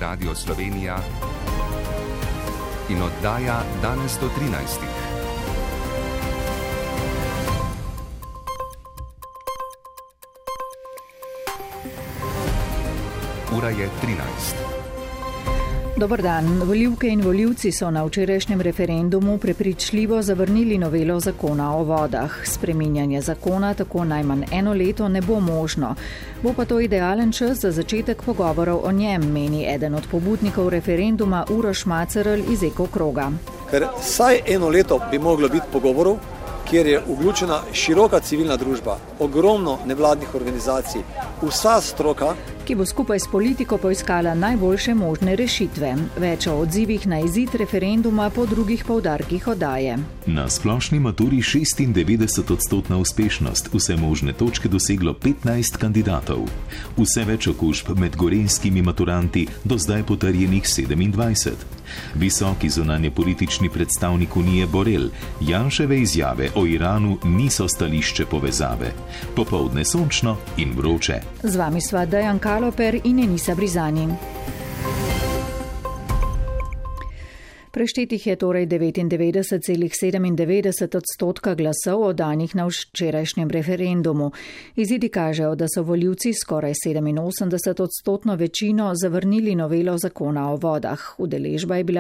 Radio Slovenija in oddaja Danes do 13. Ura je 13. Dober dan. Volivke in volivci so na včerajšnjem referendumu prepričljivo zavrnili novelo zakona o vodah. Spreminjanje zakona tako najmanj eno leto ne bo možno. Bo pa to idealen čas za začetek pogovorov o njem, meni eden od pobudnikov referenduma Uroš Macerl iz Eko kroga. Ker vsaj eno leto bi moglo biti pogovorov, kjer je vključena široka civilna družba, ogromno nevladnih organizacij, vsa stroka, ki bo skupaj s politiko poiskala najboljše možne rešitve. Več o odzivih na izid referenduma po drugih poudarkih oddaje. Na splošni maturi 96% uspešnost, vse možne točke doseglo 15 kandidatov. Vse več okužb med gorenjskimi maturanti, do zdaj potrjenih 27. Visoki zunanje politični predstavnik Unije Borel, Janševe izjave o Iranu niso stališče povezave. Popoldne sončno in vroče. Z vami sva Dejan Kaloper in Enisa Brizani. Preštetih je torej 99,97% glasov oddanih na včerajšnjem referendumu. Izidi kažejo, da so volivci skoraj 87% večino zavrnili novelo zakona o vodah. Udeležba je bila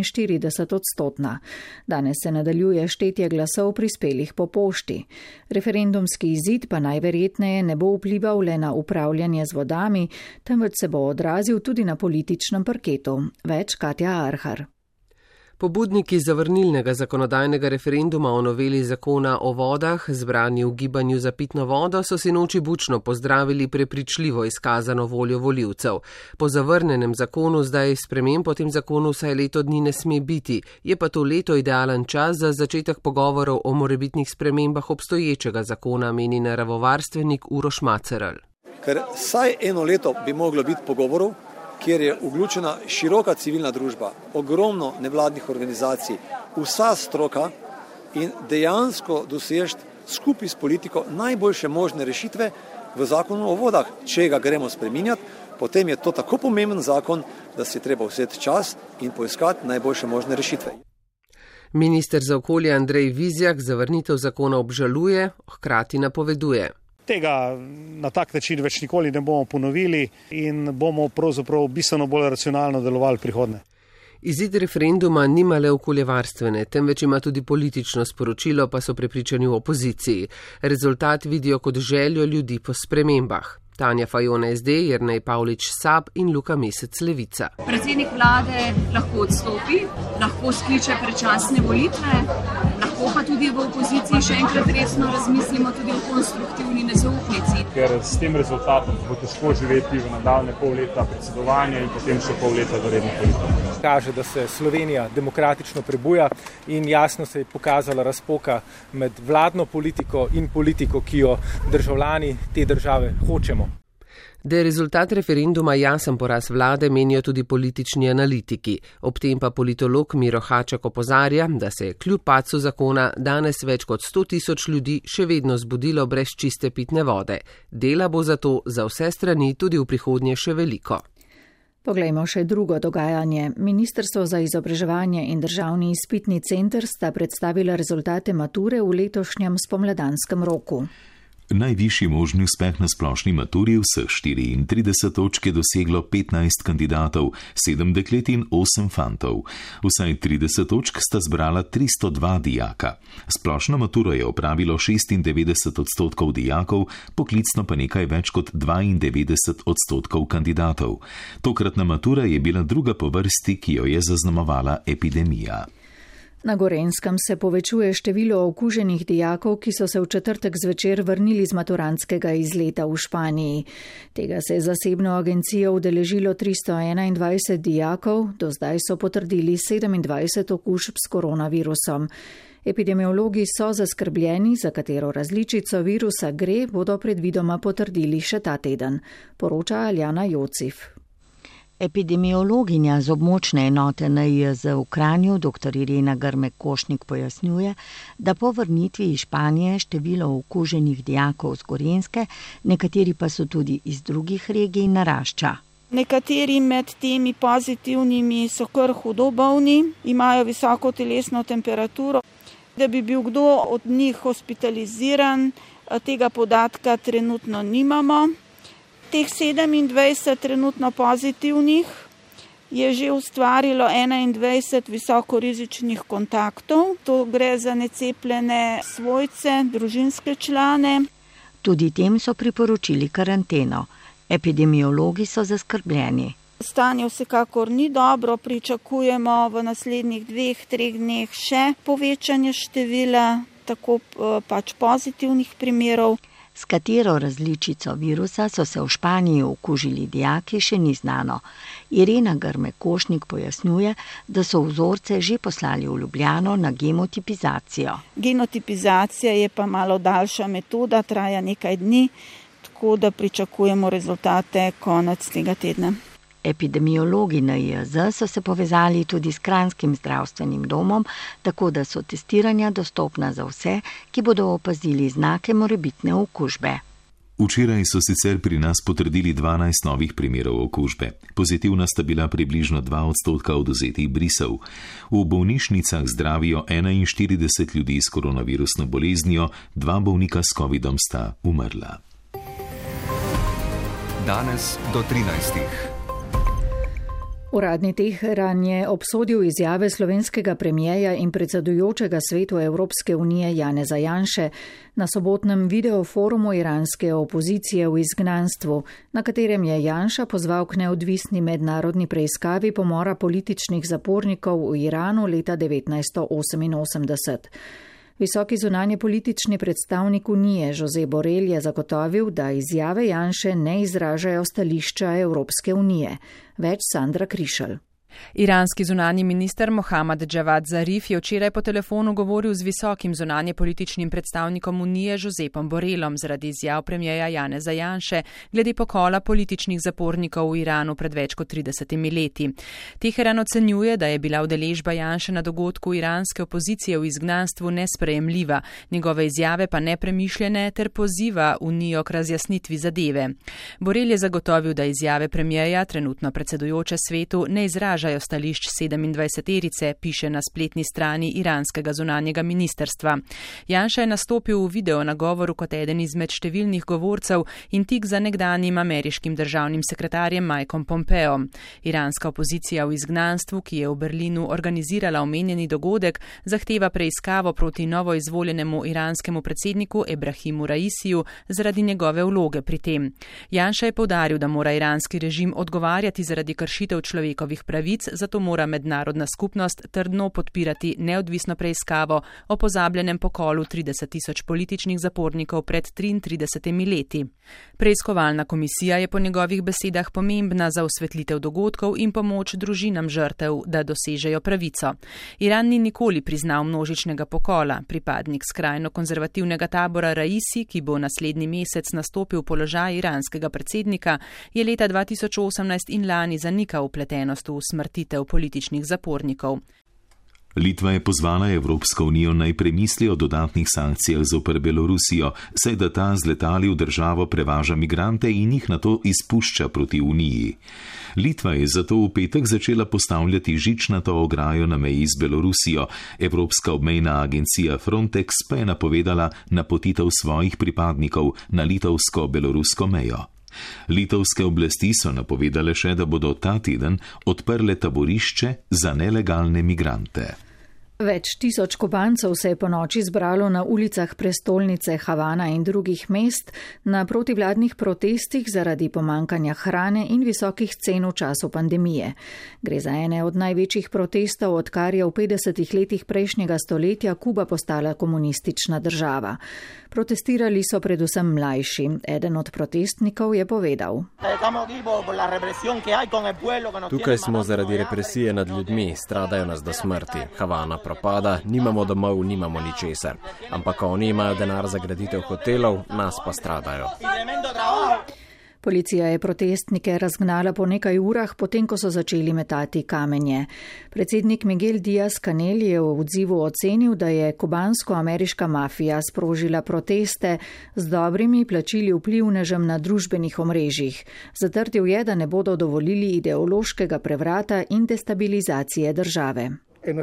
46%. Danes se nadaljuje štetje glasov prispelih po pošti. Referendumski izid pa najverjetneje ne bo vplival le na upravljanje z vodami, temveč se bo odrazil tudi na političnem parketu. Več Katja Arhar. Pobudniki zavrnilnega zakonodajnega referenduma o noveli zakona o vodah, zbrani v gibanju za pitno vodo, so sinoči bučno pozdravili prepričljivo izkazano voljo volivcev. Po zavrnenem zakonu zdaj sprememb po tem zakonu vsaj leto dni ne sme biti, je pa to leto idealen čas za začetek pogovorov o morebitnih spremembah obstoječega zakona, meni naravovarstvenik Uroš Macerl. Ker vsaj eno leto bi moglo biti pogovorov, kjer je vključena široka civilna družba, ogromno nevladnih organizacij, vsa stroka in dejansko dosežeti skupaj s politiko najboljše možne rešitve v zakonu o vodah. Če ga gremo spreminjati, potem je to tako pomemben zakon, da si treba vzeti čas in poiskati najboljše možne rešitve. Minister za okolje Andrej Vizjak zavrnitev zakona obžaluje, hkrati napoveduje. Tega na tak način več nikoli ne bomo ponovili in bomo pravzaprav bistveno bolj racionalno delovali prihodnje. Izid referenduma nima le okoljevarstvene, temveč ima tudi politično sporočilo, pa so prepričani v opoziciji. Rezultat vidijo kot željo ljudi po spremembah. Tanja Fajon SD, Jernej Pavlič SAB in Luka Mesec Levica. Predsednik vlade lahko odstopi, lahko skliče predčasne volitve, lahko pa tudi v opoziciji še enkrat resno razmislimo tudi o konstruktivni nezaupnici. Ker s tem rezultatom bo težko živeti v nadaljne pol leta predsedovanja in potem še pol leta do rednih volitev. Kaže, da se Slovenija demokratično prebuja in jasno se je pokazala razpoka med vladno politiko in politiko, ki jo državljani te države hočemo. Da je rezultat referenduma jasen poraz vlade, menijo tudi politični analitiki. Ob tem pa politolog Miro Haček opozarja, da se je kljub padcu zakona danes več kot 100.000 ljudi še vedno zbudilo brez čiste pitne vode. Dela bo zato za vse strani tudi v prihodnje še veliko. Poglejmo še drugo dogajanje. Ministrstvo za izobraževanje in državni izpitni center sta predstavila rezultate mature v letošnjem spomladanskem roku. Najvišji možni uspeh na splošni maturi vseh 34 točk je doseglo 15 kandidatov, 7 deklet in 8 fantov. Vsaj 30 točk sta zbrala 302 dijaka. Splošno maturo je opravilo 96% dijakov, poklicno pa nekaj več kot 92% kandidatov. Tokratna matura je bila druga po vrsti, ki jo je zaznamovala epidemija. Na Gorenjskem se povečuje število okuženih dijakov, ki so se v četrtek zvečer vrnili z maturantskega izleta v Španiji. Tega se je zasebno agencijo udeležilo 321 dijakov, do zdaj so potrdili 27 okužb s koronavirusom. Epidemiologi so zaskrbljeni, za katero različico virusa gre, bodo predvidoma potrdili še ta teden, poroča Aljana Jocif. Epidemiologinja z območne enote NIJZ v Kranju, dr. Irena Grmek-Košnik pojasnjuje, da po vrnitvi iz Španije število okuženih dijakov z Gorenjske, nekateri pa so tudi iz drugih regij, narašča. Nekateri med temi pozitivnimi so kar hudo bolni, imajo visoko telesno temperaturo. Da bi bil kdo od njih hospitaliziran, tega podatka trenutno nimamo. Teh 27 trenutno pozitivnih je že ustvarilo 21 visokorizičnih kontaktov. To gre za necepljene svojce, družinske člane. Tudi tem so priporočili karanteno. Epidemiologi so zaskrbljeni. Stanje vsekakor ni dobro, pričakujemo v naslednjih 2-3 dneh še povečanje števila tako pač pozitivnih primerov. S katero različico virusa so se v Španiji okužili dijaki, še ni znano. Irena Grme Košnik pojasnjuje, da so vzorce že poslali v Ljubljano na genotipizacijo. Genotipizacija je pa malo daljša metoda, traja nekaj dni, tako da pričakujemo rezultate konec tega tedna. Epidemiologi NIJZ so se povezali tudi s Kranjskim zdravstvenim domom, tako da so testiranja dostopna za vse, ki bodo opazili znake morebitne okužbe. Včeraj so sicer pri nas potrdili 12 novih primerov okužbe. Pozitivna sta bila približno 2% odvzetih brisov. V bolnišnicah zdravijo 41 ljudi s koronavirusno boleznijo, 2 bolnika s covidom sta umrla. Danes do 13. Uradni Teheran je obsodil izjave slovenskega premijeja in predsedujočega Svetu Evropske unije Janeza Janše na sobotnem videoforumu iranske opozicije v izgnanstvu, na katerem je Janša pozval k neodvisni mednarodni preiskavi pomora političnih zapornikov v Iranu leta 1988. Visoki zunanje politični predstavnik Unije Jose Borrell je zagotovil, da izjave Janše ne izražajo stališča Evropske unije. Več Sandra Krišelj. Iranski zunanji minister Mohammad Javad Zarif je včeraj po telefonu govoril z visokim zunanje političnim predstavnikom Unije Josepom Borrellom zaradi izjav premijeja Janeza Janše glede pokola političnih zapornikov v Iranu pred več kot 30 leti. Teheran ocenjuje, da je bila udeležba Janše na dogodku iranske opozicije v izgnanstvu nesprejemljiva, njegove izjave pa nepremišljene ter poziva Unijo k razjasnitvi zadeve. Borrell je zagotovil, da izjave premijeja, trenutno predsedujoče svetu, ne izražajo stališč 27-terice, piše na spletni strani iranskega zunanjega ministrstva. Janša je nastopil v video nagovoru kot eden izmed številnih govorcev in tik za nekdanjim ameriškim državnim sekretarjem Mikeom Pompeo. Iranska opozicija v izgnanstvu, ki je v Berlinu organizirala omenjeni dogodek, zahteva preiskavo proti novoizvoljenemu iranskemu predsedniku Ebrahimu Raisiju zaradi njegove vloge pri tem. Janša je poudaril, da mora iranski režim odgovarjati zaradi kršitev človekovih pravic, zato mora mednarodna skupnost trdno podpirati neodvisno preiskavo o pozabljenem pokolu 30.000 političnih zapornikov pred 33 leti. Preiskovalna komisija je po njegovih besedah pomembna za osvetlitev dogodkov in pomoč družinam žrtev, da dosežejo pravico. Iran ni nikoli priznal množičnega pokola. Pripadnik skrajno konzervativnega tabora Raisi, ki bo naslednji mesec nastopil položaj iranskega predsednika, je leta 2018 in lani zanikal vpletenost v smrtitev političnih zapornikov. Litva je pozvala Evropsko unijo naj premisli o dodatnih sankcijah zoper Belorusijo, saj da ta z letali v državo prevaža migrante in jih nato izpušča proti Uniji. Litva je zato v petek začela postavljati žičnato ograjo na meji z Belorusijo. Evropska obmejna agencija Frontex pa je napovedala napotitev svojih pripadnikov na litovsko-belorusko mejo. Litovske oblasti so napovedale še, da bodo ta teden odprle taborišče za nelegalne migrante. Več tisoč Kubancev se je po noči zbralo na ulicah prestolnice Havana in drugih mest na protivladnih protestih zaradi pomankanja hrane in visokih cen v času pandemije. Gre za ene od največjih protestov, odkar je v 50 letih prejšnjega stoletja Kuba postala komunistična država. Protestirali so predvsem mlajši. Eden od protestnikov je povedal: Tukaj smo zaradi represije nad ljudmi, stradajo nas do smrti. Havana propada, nimamo domov, nimamo ničesar. Ampak oni imajo denar za graditev hotelov, nas pa stradajo. Policija je protestnike razgnala po nekaj urah, potem ko so začeli metati kamenje. Predsednik Miguel Díaz-Canel je v odzivu ocenil, da je kubansko-ameriška mafija sprožila proteste z dobrimi plačili vplivnežem na družbenih omrežjih. Zatrdil je, da ne bodo dovolili ideološkega prevrata in destabilizacije države.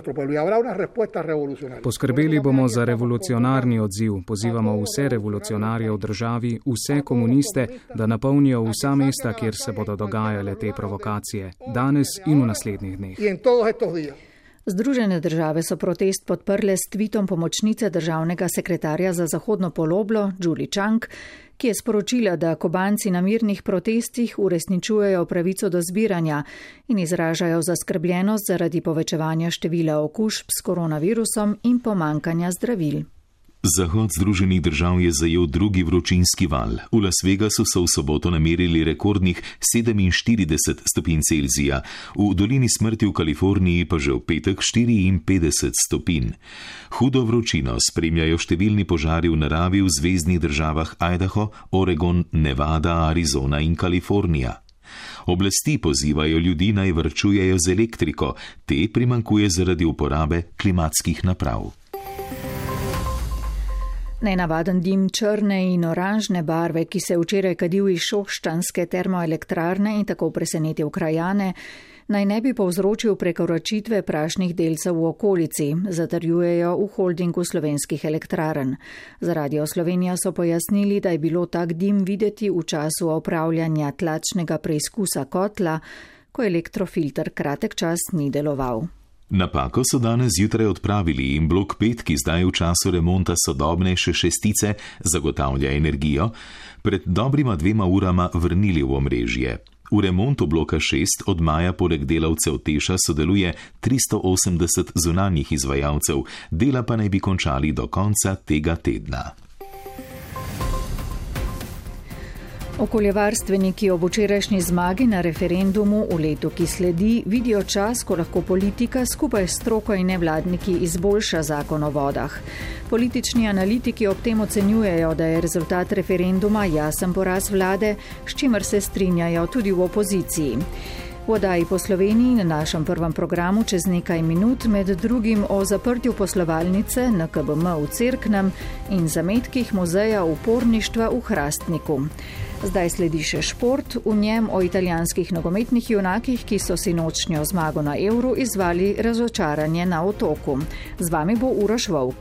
Poskrbeli bomo za revolucionarni odziv. Pozivamo vse revolucionarje v državi, vse komuniste, da napolnijo vsa mesta, kjer se bodo dogajale te provokacije, danes in v naslednjih dneh. Združene države so protest podprle s tvitom pomočnice državnega sekretarja za zahodno poloblo Julie Chang, ki je sporočila, da Kubanci na mirnih protestih uresničujejo pravico do zbiranja in izražajo zaskrbljenost zaradi povečevanja števila okužb s koronavirusom in pomankanja zdravil. Zahod Združenih držav je zajel drugi vročinski val. V Las Vegasu so v soboto namerili rekordnih 47 stopinj Celzija, v dolini smrti v Kaliforniji pa že v petek 54 stopinj. Hudo vročino spremljajo številni požari v naravi v zvezdnih državah Idaho, Oregon, Nevada, Arizona in Kalifornija. Oblasti pozivajo ljudi naj varčujejo z elektriko, te primanjkuje zaradi uporabe klimatskih naprav. Nenavaden dim črne in oranžne barve, ki se včeraj kadil iz šoštanske termoelektrarne in tako presenetil krajane, naj ne bi povzročil prekoračitve prašnih delcev v okolici, zatrjujejo v holdingu slovenskih elektrarn. Za Radio Slovenija so pojasnili, da je bilo tak dim videti v času opravljanja tlačnega preizkusa kotla, ko elektrofilter kratek čas ni deloval. Napako so danes zjutraj odpravili in blok 5, ki zdaj v času remonta sodobnejše šestice zagotavlja energijo, pred dobrima 2 urama vrnili v omrežje. V remontu bloka 6 od maja poleg delavcev Teša sodeluje 380 zunanjih izvajalcev, dela pa naj bi končali do konca tega tedna. Okoljevarstveniki ob včerajšnji zmagi na referendumu v letu, ki sledi, vidijo čas, ko lahko politika skupaj s stroko in nevladniki izboljša zakon o vodah. Politični analitiki ob tem ocenjujejo, da je rezultat referenduma jasen poraz vlade, s čimer se strinjajo tudi v opoziciji. V oddaji po Sloveniji na našem prvem programu čez nekaj minut med drugim o zaprtju poslovalnice NKBM v Cerknem in zametkih muzeja uporništva v Hrastniku. Zdaj sledi še šport, v njem o italijanskih nogometnih junakih, ki so sinočnjo zmago na Euru izvali razočaranje na Otoku. Z vami bo Uroš Volk.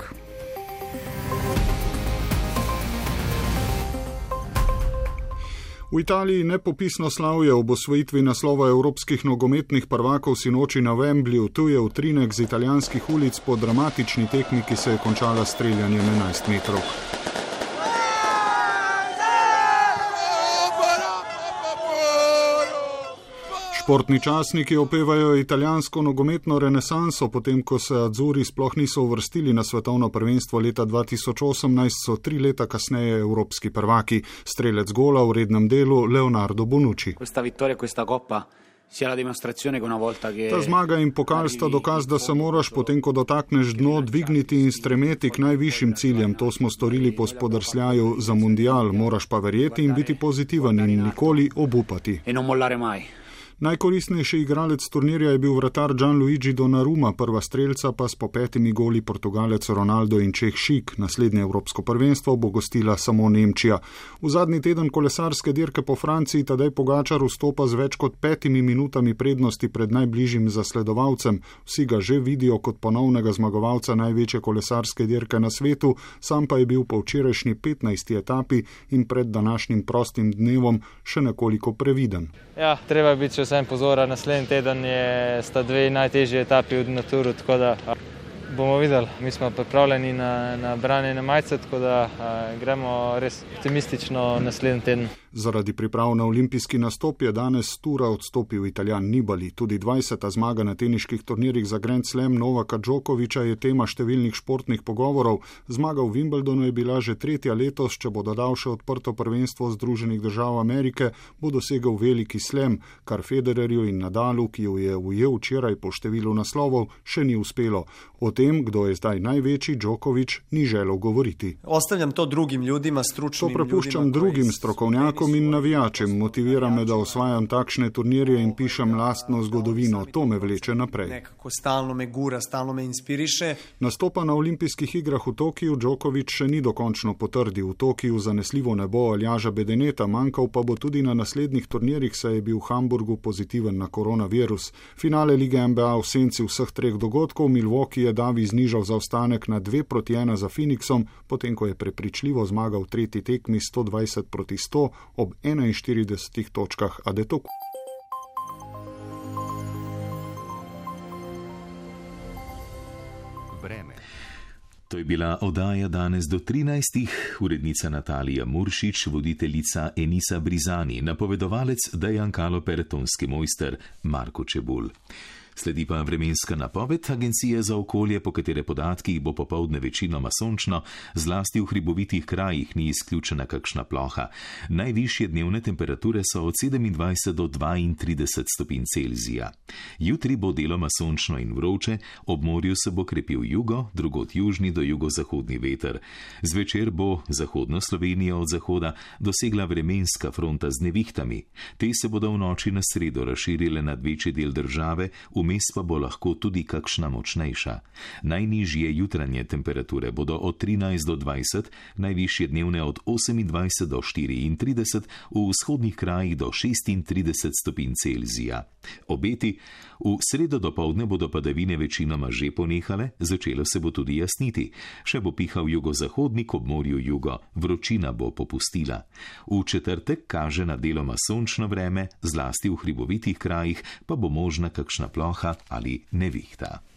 V Italiji nepopisno slavje ob osvojitvi naslova evropskih nogometnih prvakov sinoči na Wembleyu, tu je utrinek z italijanskih ulic po dramatični tekmi, ki se je končala s streljanjem 11 metrov. Športni časniki opevajo italijansko nogometno renesanso, potem ko se Azzurri sploh niso uvrstili na svetovno prvenstvo leta 2018, so 3 leta kasneje evropski prvaki. Strelec gola v rednem delu Leonardo Bonucci. Ta zmaga in pokal sta dokaz, da se moraš, potem ko dotakneš dno, dvigniti in stremeti k najvišjim ciljem. To smo storili po spodrsljaju za mundial. Moraš pa verjeti in biti pozitiven in nikoli obupati. Najkoristnejši igralec turnirja je bil vratar Gianluigi Donnarumma, prva strelca pa s po 5 goli Portugalec Ronaldo in Čeh Šik. Naslednje evropsko prvenstvo bo gostila samo Nemčija. V zadnji teden kolesarske dirke po Franciji Tadej Pogačar vstopa z več kot 5 minutami prednosti pred najbližjim zasledovalcem. Vsi ga že vidijo kot ponovnega zmagovalca največje kolesarske dirke na svetu, sam pa je bil po včerajšnji 15. etapi in pred današnjim prostim dnevom še nekoliko previden. Ja, treba je biti vsem pozoren, naslednji teden sta 2 najtežji etapi v Naturu, tako da bomo videli. Mi smo pripravljeni na branjene majice, tako da gremo res optimistično naslednji teden. Zaradi priprav na olimpijski nastop je danes s tura odstopil Italijan Nibali. Tudi 20. zmaga na teniških turnirjih za Grand Slam Novaka Djokoviča je tema številnih športnih pogovorov. Zmaga v Wimbledonu je bila že 3. letos, če bo dodal še odprto prvenstvo Združenih držav Amerike, bo dosegel veliki slam, kar Federerju in Nadalu, ki jo je ujel včeraj po številu naslovov, še ni uspelo. O tem, kdo je zdaj največji, Djokovič ni želel govoriti. Ostavljam to drugim ljudima, stručnim ljudima. To prepuščam drugim strokovnjakom, športnikom in navijačem. Motivira me, da osvajam takšne turnirje in pišem lastno zgodovino. To me vleče naprej. Nekako stalno me gura, stalno me inspiriše. Nastopa na olimpijskih igrah v Tokiju Djokovic še ni dokončno potrdil. V Tokiju zanesljivo ne bo Aljaža Bedeneta, manjkal pa bo tudi na naslednjih turnirjih, saj je bil v Hamburgu pozitiven na koronavirus. Finale lige NBA v senci vseh treh dogodkov. Milwaukee je davi znižal zaostanek na 2-1 za Phoenixom, potem ko je prepričljivo zmagal v tretji tekmi 120-100 ob 41 točkah Adetoku. Vreme. To je bila oddaja danes do 13. Urednica Natalija Muršič, voditeljica Enisa Brizani, napovedovalec Dejan Kaloper, tonski mojster Marko Čebulj. Sledi pa vremenska napoved Agencije za okolje, po katere podatkih bo popoldne večinoma sončno, zlasti v hribovitih krajih ni izključena kakšna ploha. Najvišje dnevne temperature so od 27 do 32 stopinj Celzija. Jutri bo deloma sončno in vroče, ob morju se bo krepil jugo, drugod južni do jugozahodni veter. Zvečer bo zahodno Slovenijo od zahoda dosegla vremenska fronta z nevihtami. Te se bodo v noči na sredo razširile nad večji del države, vmes pa bo lahko tudi kakšna močnejša. Najnižje jutranje temperature bodo od 13 do 20, najvišje dnevne od 28 do 34, v vzhodnih krajih do 36 stopinj Celzija. Obeti: v sredo dopoldne bodo padavine večinoma že ponehale, začelo se bo tudi jasniti. Še bo pihal jugozahodnik, ob morju jugo, vročina bo popustila. V četrtek kaže na deloma sončno vreme, zlasti v hribovitih krajih pa bo možna kakšna ploha ali nevihta.